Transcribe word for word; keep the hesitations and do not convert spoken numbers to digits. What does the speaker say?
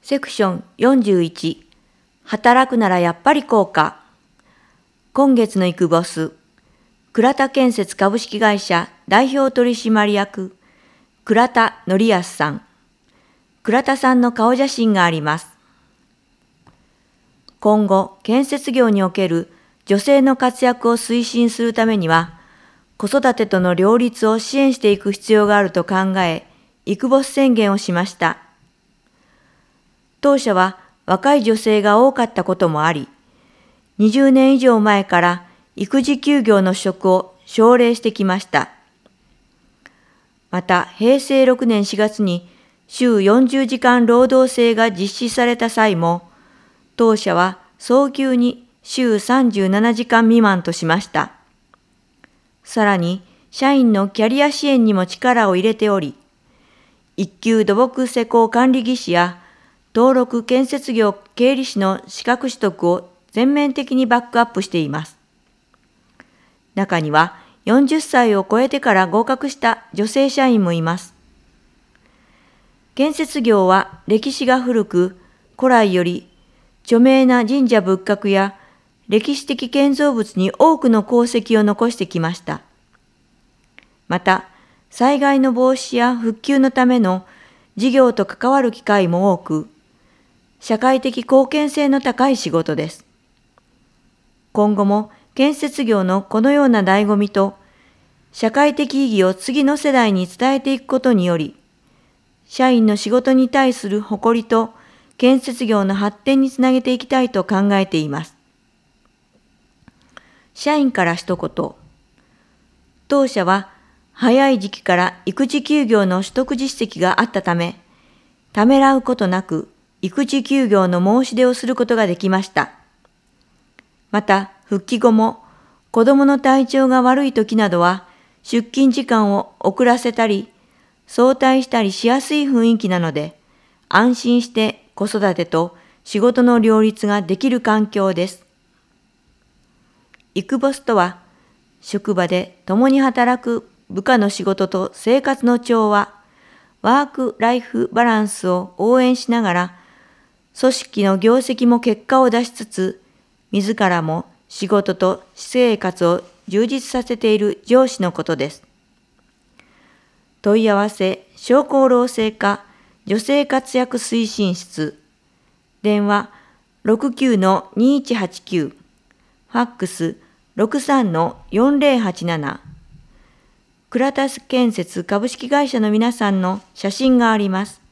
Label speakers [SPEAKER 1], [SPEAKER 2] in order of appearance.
[SPEAKER 1] セクションよんじゅういち、働くならやっぱりこうか。今月のイクボス、倉田建設株式会社代表取締役、倉田則康さん。倉田さんの顔写真があります。今後、建設業における女性の活躍を推進するためには、子育てとの両立を支援していく必要があると考え、イクボス宣言をしました。当社は若い女性が多かったこともあり、にじゅうねん以上前から育児休業の取得を奨励してきました。また、へいせいろくねんしがつに週よんじゅうじかん労働制が実施された際も、当社は早急に週さんじゅうななじかん未満としました。さらに、社員のキャリア支援にも力を入れており、一級土木施工管理技師や登録建設業経理士の資格取得を全面的にバックアップしています。中にはよんじゅっさいを超えてから合格した女性社員もいます。建設業は歴史が古く、古来より著名な神社仏閣や歴史的建造物に多くの功績を残してきました。また、災害の防止や復旧のための事業と関わる機会も多く、社会的貢献性の高い仕事です。今後も建設業のこのような醍醐味と社会的意義を次の世代に伝えていくことにより、社員の仕事に対する誇りと建設業の発展につなげていきたいと考えています。社員から一言。当社は早い時期から育児休業の取得実績があったため、ためらうことなく育児休業の申し出をすることができました。また、復帰後も子どもの体調が悪い時などは出勤時間を遅らせたり、早退したりしやすい雰囲気なので、安心して子育てと仕事の両立ができる環境です。イクボスとは、職場で共に働く部下の仕事と生活の調和、ワークライフバランスを応援しながら、組織の業績も結果を出しつつ、自らも仕事と私生活を充実させている上司のことです。問い合わせ、商工労政課女性活躍推進室、電話 ろくきゅうのにいちはちきゅう、ファックス ろくさんのよんぜろはちなな、倉田建設株式会社の皆さんの写真があります。